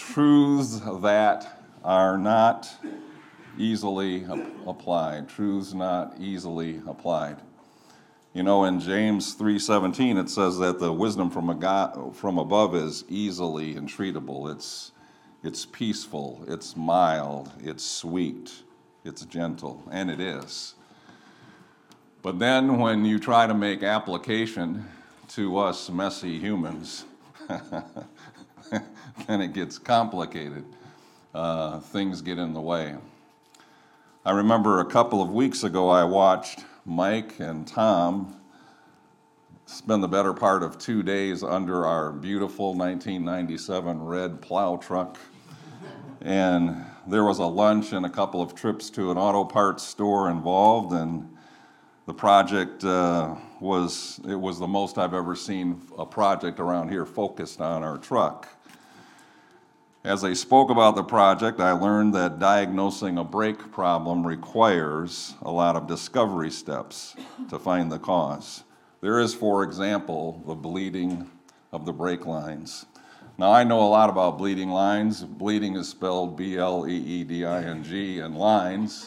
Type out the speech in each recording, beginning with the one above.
truths that are not easily applied. Truths not easily applied. You know, in James 3:17, it says that the wisdom from above is easily entreatable. It's peaceful, it's mild, it's sweet, it's gentle, and it is. But then when you try to make application to us messy humans, then it gets complicated. Things get in the way. I remember a couple of weeks ago I watched Mike and Tom spend the better part of 2 days under our beautiful 1997 red plow truck. And there was a lunch and a couple of trips to an auto parts store involved, and the project was the most I've ever seen a project around here focused on our truck. As I spoke about the project, I learned that diagnosing a brake problem requires a lot of discovery steps to find the cause. There is, for example, the bleeding of the brake lines. Now, I know a lot about bleeding lines. Bleeding is spelled B-L-E-E-D-I-N-G, and lines,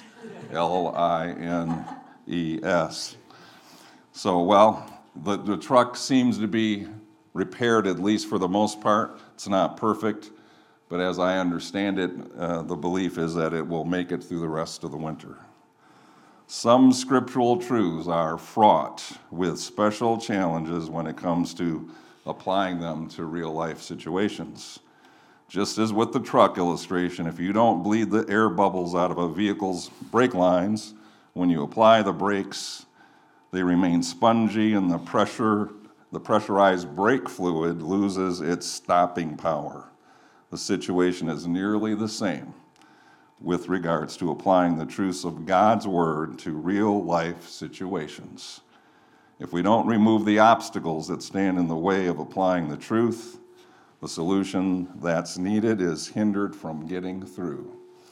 L-I-N-E-S. So, well, the truck seems to be repaired, at least for the most part. It's not perfect. But as I understand it, the belief is that it will make it through the rest of the winter. Some scriptural truths are fraught with special challenges when it comes to applying them to real life situations. Just as with the truck illustration, if you don't bleed the air bubbles out of a vehicle's brake lines, when you apply the brakes, they remain spongy and the pressurized brake fluid loses its stopping power. The situation is nearly the same with regards to applying the truths of God's Word to real life situations. If we don't remove the obstacles that stand in the way of applying the truth, the solution that's needed is hindered from getting through.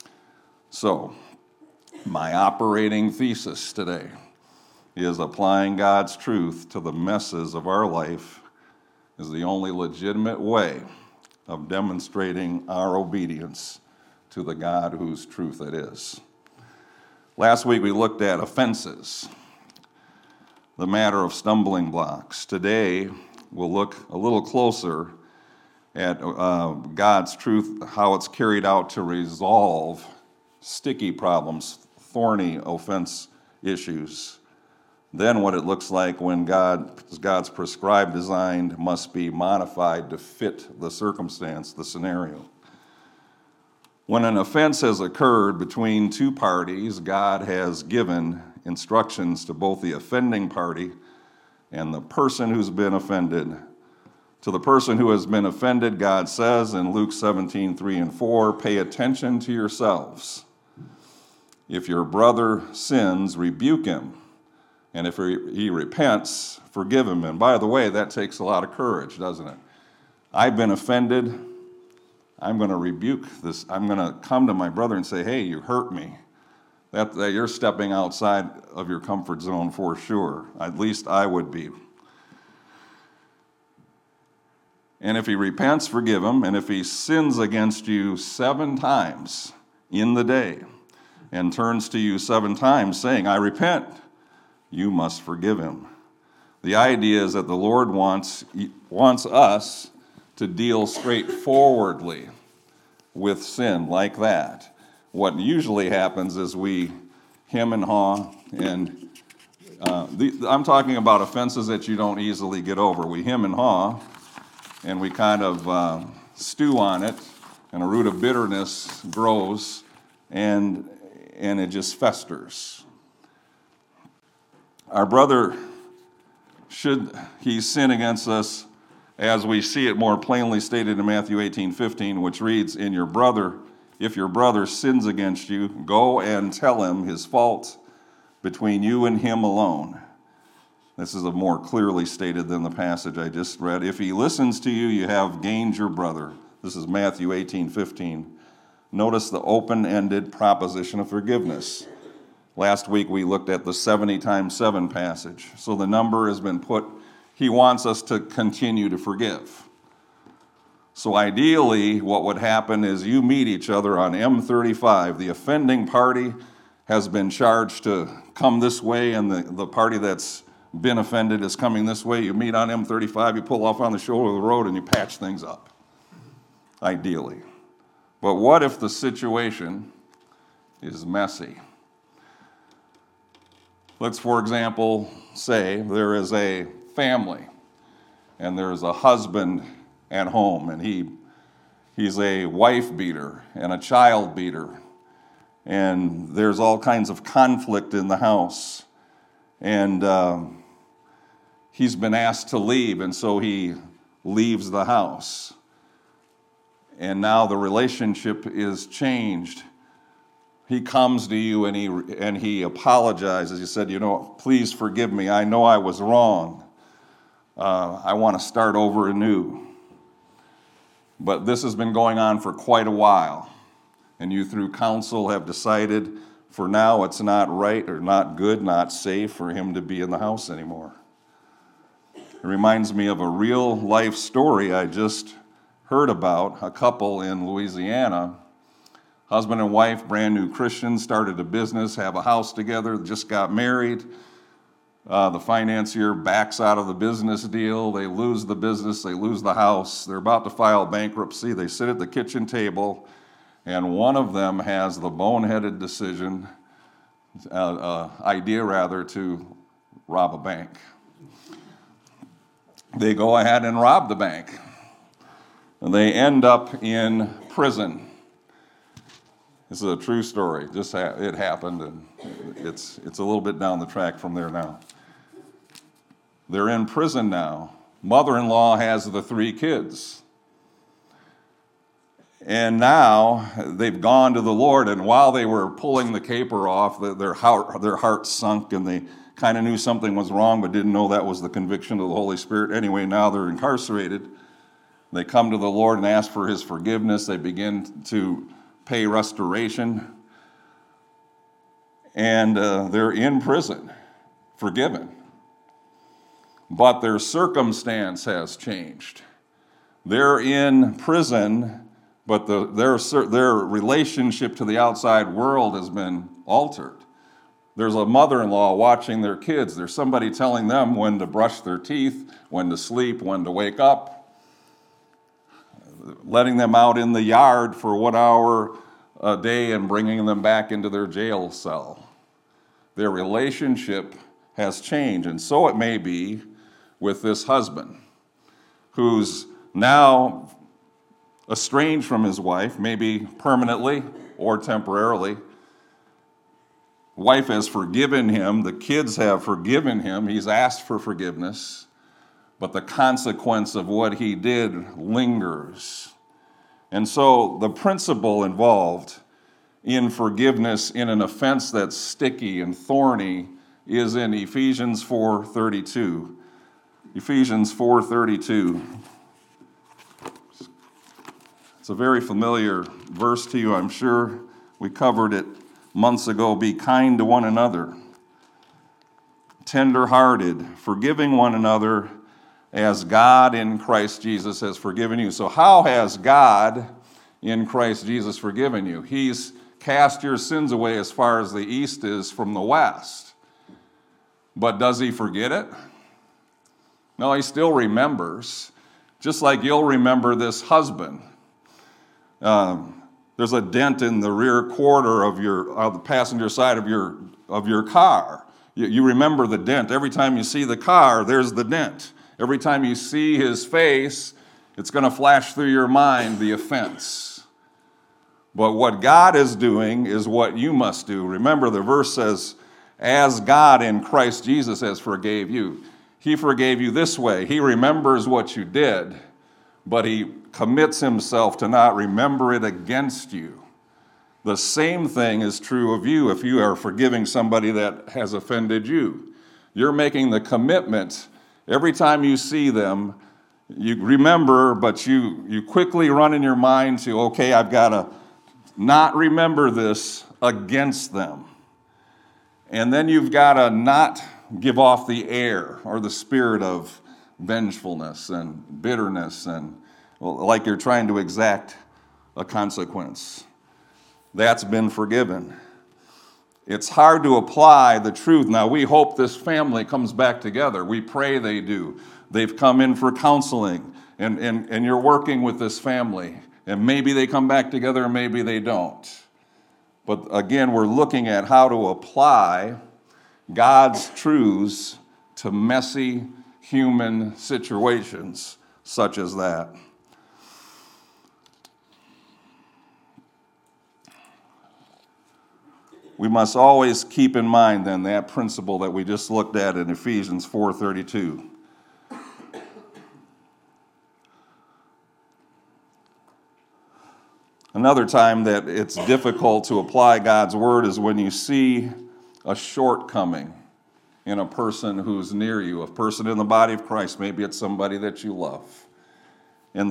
So, my operating thesis today is applying God's truth to the messes of our life is the only legitimate way of demonstrating our obedience to the God whose truth it is. Last week we looked at offenses, the matter of stumbling blocks. Today we'll look a little closer at God's truth, how it's carried out to resolve sticky problems, thorny offense issues. Then what it looks like when God's prescribed design must be modified to fit the circumstance, the scenario. When an offense has occurred between two parties, God has given instructions to both the offending party and the person who's been offended. To the person who has been offended, God says in Luke 17:3-4, "Pay attention to yourselves. If your brother sins, rebuke him. And if he repents, forgive him." And by the way, that takes a lot of courage, doesn't it? I've been offended. I'm going to rebuke this. I'm going to come to my brother and say, "Hey, you hurt me." That you're stepping outside of your comfort zone for sure. At least I would be. And if he repents, forgive him. And if he sins against you 7 times in the day and turns to you 7 times saying, "I repent," you must forgive him. The idea is that the Lord wants us to deal straightforwardly with sin like that. What usually happens is we hem and haw, and I'm talking about offenses that you don't easily get over. We hem and haw, and we kind of stew on it, and a root of bitterness grows, and it just festers. Our brother, should he sin against us, as we see it more plainly stated in Matthew 18:15, which reads, if your brother sins against you, go and tell him his fault between you and him alone. This is more clearly stated than the passage I just read. If he listens to you, you have gained your brother. This is Matthew 18:15. Notice the open-ended proposition of forgiveness. Last week we looked at the 70 times 7 passage. So the number has been put, he wants us to continue to forgive. So ideally, what would happen is you meet each other on M35. The offending party has been charged to come this way, and the party that's been offended is coming this way. You meet on M35, you pull off on the shoulder of the road, and you patch things up, ideally. But what if the situation is messy? Let's, for example, say there is a family, and there's a husband at home, and he's a wife beater and a child beater, and there's all kinds of conflict in the house, and he's been asked to leave, and so he leaves the house, and now the relationship is changed. He comes to you and he apologizes. He said, please forgive me. I know I was wrong. I want to start over anew. But this has been going on for quite a while. And you, through counsel, have decided for now it's not right or not good, not safe for him to be in the house anymore. It reminds me of a real life story I just heard about. A couple in Louisiana, husband and wife, brand new Christians, started a business, have a house together, just got married. The financier backs out of the business deal. They lose the business. They lose the house. They're about to file bankruptcy. They sit at the kitchen table, and one of them has the boneheaded idea to rob a bank. They go ahead and rob the bank. And they end up in prison. This is a true story. It happened, and it's a little bit down the track from there now. They're in prison now. Mother-in-law has the 3 kids. And now they've gone to the Lord, and while they were pulling the caper off, their heart sunk, and they kind of knew something was wrong, but didn't know that was the conviction of the Holy Spirit. Anyway, now they're incarcerated. They come to the Lord and ask for his forgiveness. They begin to pay restoration. And they're in prison, forgiven. But their circumstance has changed. They're in prison, but their relationship to the outside world has been altered. There's a mother-in-law watching their kids. There's somebody telling them when to brush their teeth, when to sleep, when to wake up, letting them out in the yard for 1 hour a day and bringing them back into their jail cell. Their relationship has changed, and so it may be with this husband who's now estranged from his wife, maybe permanently or temporarily. Wife has forgiven him, the kids have forgiven him, he's asked for forgiveness, but the consequence of what he did lingers. And so the principle involved in forgiveness in an offense that's sticky and thorny is in Ephesians 4:32. Ephesians 4:32. It's a very familiar verse to you, I'm sure. We covered it months ago. Be kind to one another, tender-hearted, forgiving one another as God in Christ Jesus has forgiven you. So how has God in Christ Jesus forgiven you? He's cast your sins away as far as the east is from the west. But does he forget it? No, he still remembers. Just like you'll remember this husband. There's a dent in the rear quarter of the passenger side of your car. You remember the dent. Every time you see the car, there's the dent. Every time you see his face, it's going to flash through your mind the offense. But what God is doing is what you must do. Remember, the verse says, as God in Christ Jesus has forgave you. He forgave you this way. He remembers what you did, but he commits himself to not remember it against you. The same thing is true of you if you are forgiving somebody that has offended you. You're making the commitment. Every time you see them, you remember, but you quickly run in your mind to, okay, I've got to not remember this against them. And then you've got to not give off the air or the spirit of vengefulness and bitterness and like you're trying to exact a consequence. That's been forgiven. It's hard to apply the truth. Now, we hope this family comes back together. We pray they do. They've come in for counseling, and you're working with this family. And maybe they come back together, and maybe they don't. But again, we're looking at how to apply God's truths to messy human situations such as that. We must always keep in mind then that principle that we just looked at in Ephesians 4:32. Another time that it's difficult to apply God's word is when you see a shortcoming in a person who's near you, a person in the body of Christ. Maybe it's somebody that you love. And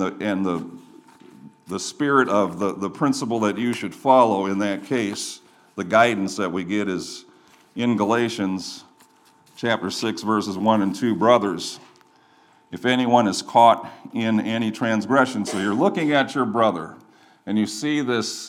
the spirit of the principle that you should follow in that case, the guidance that we get is in Galatians chapter 6, verses 1 and 2. Brothers, if anyone is caught in any transgression, so you're looking at your brother, and you see this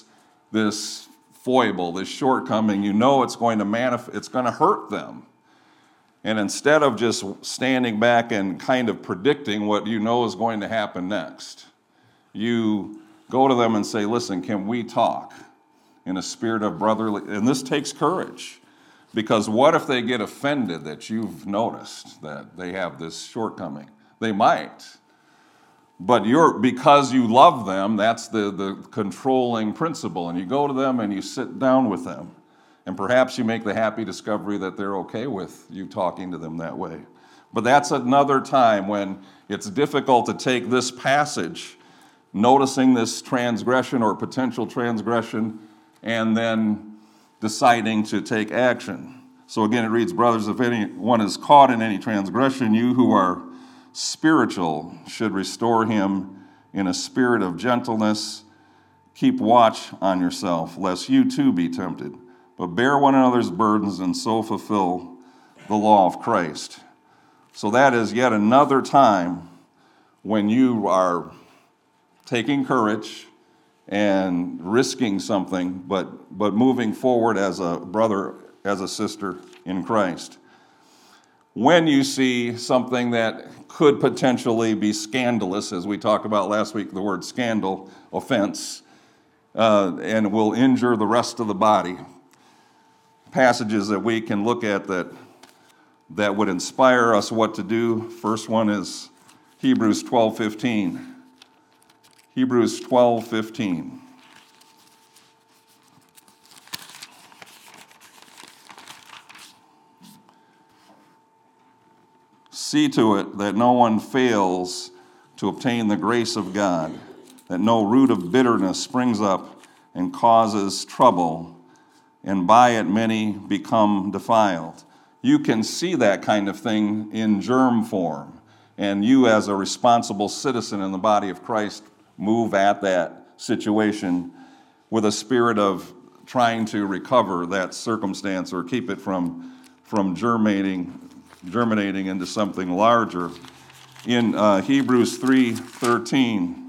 foible, this shortcoming, you know it's going to hurt them. And instead of just standing back and kind of predicting what you know is going to happen next, you go to them and say, listen, can we talk in a spirit of brotherly? And this takes courage, because what if they get offended that you've noticed that they have this shortcoming? They might. But because you love them, that's the controlling principle. And you go to them and you sit down with them. And perhaps you make the happy discovery that they're okay with you talking to them that way. But that's another time when it's difficult to take this passage, noticing this transgression or potential transgression, and then deciding to take action. So again, it reads, brothers, if anyone is caught in any transgression, you who are spiritual should restore him in a spirit of gentleness. Keep watch on yourself, lest you too be tempted. But bear one another's burdens and so fulfill the law of Christ. So that is yet another time when you are taking courage and risking something, but moving forward as a brother, as a sister in Christ. When you see something that could potentially be scandalous, as we talked about last week, the word scandal, offense, and will injure the rest of the body. Passages that we can look at that would inspire us what to do. First one is Hebrews 12:15. Hebrews 12:15. See to it that no one fails to obtain the grace of God, that no root of bitterness springs up and causes trouble, and by it many become defiled. You can see that kind of thing in germ form, and you as a responsible citizen in the body of Christ move at that situation with a spirit of trying to recover that circumstance or keep it from germinating into something larger. In Hebrews 3:13,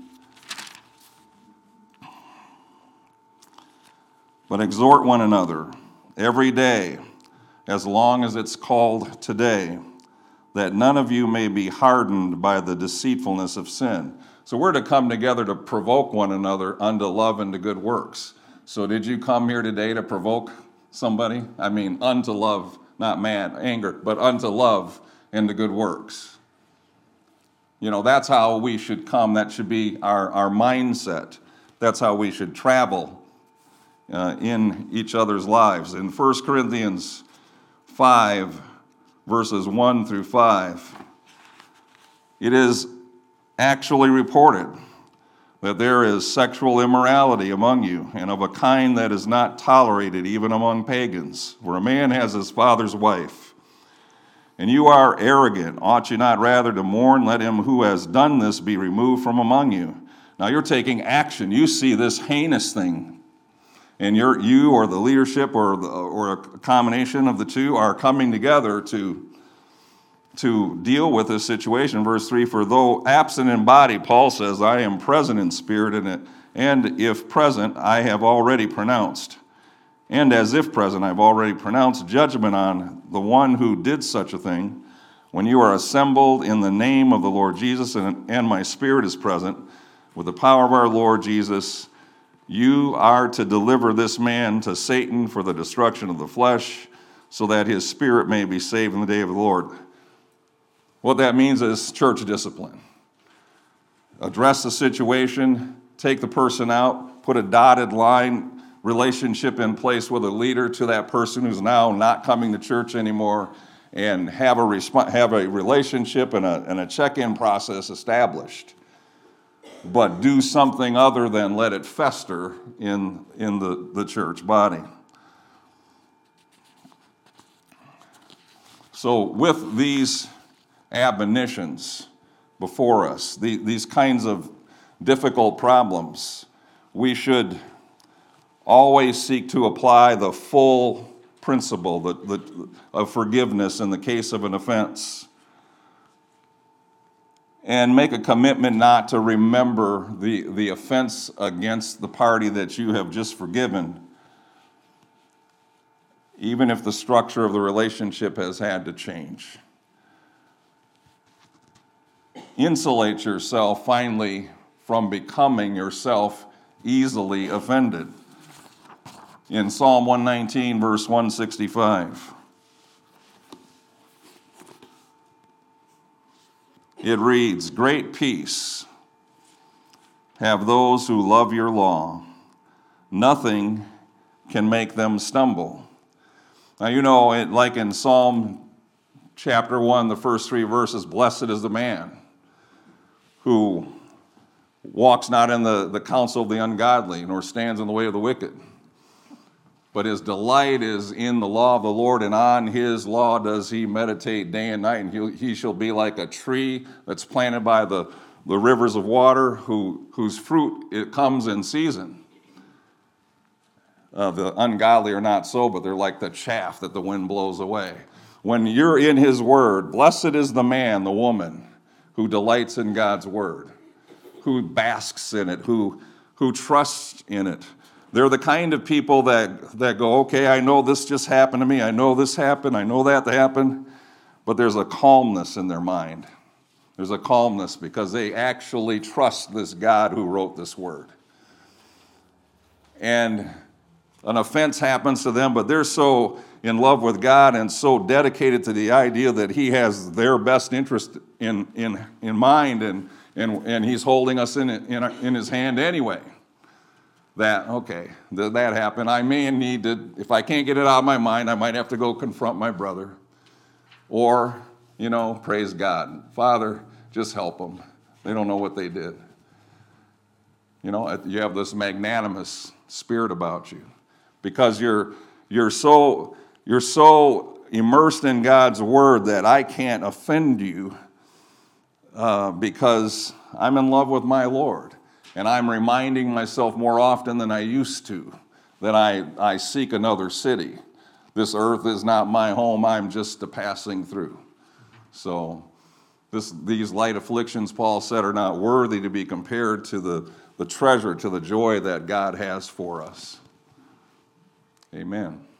but exhort one another every day, as long as it's called today, that none of you may be hardened by the deceitfulness of sin. So we're to come together to provoke one another unto love and to good works. So did you come here today to provoke somebody? I mean, unto love, not mad, anger, but unto love and to good works. You know, that's how we should come. That should be our mindset. That's how we should travel in each other's lives. In 1 Corinthians 5, verses 1 through 5, it is actually reported that there is sexual immorality among you, and of a kind that is not tolerated even among pagans, where a man has his father's wife. And you are arrogant. Ought you not rather to mourn? Let him who has done this be removed from among you. Now you're taking action. You see this heinous thing, and you or the leadership or a combination of the two are coming together to to deal with this situation. Verse 3, for though absent in body, Paul says, I am present in spirit, and if present, I have already pronounced. And as if present, I've already pronounced judgment on the one who did such a thing. When you are assembled in the name of the Lord Jesus, and my spirit is present, with the power of our Lord Jesus, you are to deliver this man to Satan for the destruction of the flesh, so that his spirit may be saved in the day of the Lord. What that means is church discipline. Address the situation, take the person out, put a dotted line relationship in place with a leader to that person who's now not coming to church anymore, and have a relationship and a check-in process established. But do something other than let it fester in the church body. So with these admonitions before us, these kinds of difficult problems, we should always seek to apply the full principle of forgiveness in the case of an offense, and make a commitment not to remember the offense against the party that you have just forgiven, even if the structure of the relationship has had to change. Insulate yourself finally from becoming yourself easily offended. In Psalm 119, verse 165, it reads, great peace have those who love your law. Nothing can make them stumble. Now, you know, like in Psalm chapter 1, the first 3 verses, blessed is the man who walks not in the counsel of the ungodly, nor stands in the way of the wicked. But his delight is in the law of the Lord, and on his law does he meditate day and night. And he shall be like a tree that's planted by the rivers of water, whose fruit it comes in season. The ungodly are not so, but they're like the chaff that the wind blows away. When you're in his word, blessed is the man, the woman, who delights in God's word, who basks in it, who trusts in it. They're the kind of people that go, okay, I know this just happened to me. I know this happened. I know that happened. But there's a calmness in their mind. There's a calmness because they actually trust this God who wrote this word. And an offense happens to them, but they're so in love with God and so dedicated to the idea that he has their best interest in mind, and he's holding us in his hand anyway. That happened. I may need to, if I can't get it out of my mind, I might have to go confront my brother. Or, praise God. Father, just help them. They don't know what they did. You have this magnanimous spirit about you because you're so immersed in God's word that I can't offend you because I'm in love with my Lord. And I'm reminding myself more often than I used to that I seek another city. This earth is not my home. I'm just a passing through. So these light afflictions, Paul said, are not worthy to be compared to the treasure, to the joy that God has for us. Amen.